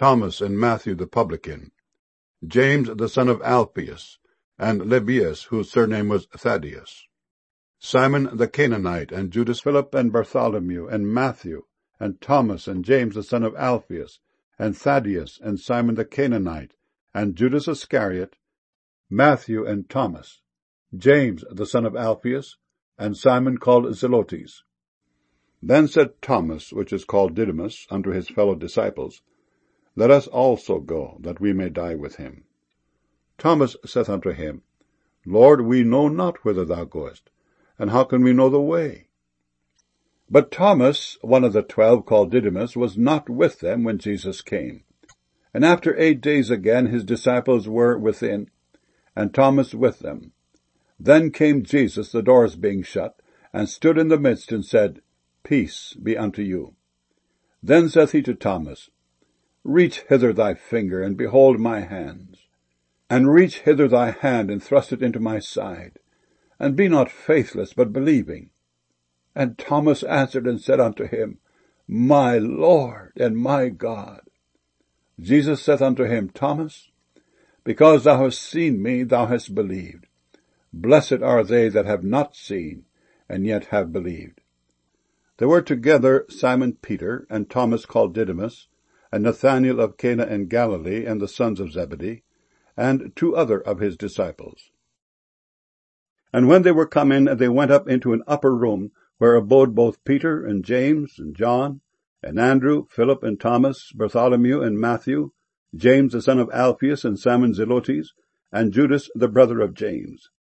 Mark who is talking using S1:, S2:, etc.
S1: Thomas and Matthew the publican, James the son of Alphaeus, and Lebbaeus, whose surname was Thaddeus, Simon the Canaanite, and Judas, Philip and Bartholomew, and Matthew, and Thomas, and James the son of Alphaeus, and Thaddeus, and Simon the Canaanite, and Judas Iscariot, Matthew and Thomas, James the son of Alphaeus, and Simon called Zelotes. Then said Thomas, which is called Didymus, unto his fellow disciples, Let us also go, that we may die with him. Thomas saith unto him, Lord, we know not whither thou goest, and how can we know the way? But Thomas, one of the 12, called Didymus, was not with them when Jesus came. And after 8 days again his disciples were within, and Thomas with them. Then came Jesus, the doors being shut, and stood in the midst, and said, Peace be unto you. Then saith he to Thomas, Reach hither thy finger, and behold my hands. And reach hither thy hand, and thrust it into my side. And be not faithless, but believing. And Thomas answered and said unto him, My Lord and my God. Jesus saith unto him, Thomas, because thou hast seen me, thou hast believed. Blessed are they that have not seen, and yet have believed. There were together Simon Peter, and Thomas called Didymus, and Nathanael of Cana in Galilee, and the sons of Zebedee, and 2 other of his disciples. And when they were come in, they went up into an upper room, where abode both Peter, and James, and John, and Andrew, Philip, and Thomas, Bartholomew, and Matthew, James the son of Alphaeus, and Simon Zelotes, and Judas the brother of James.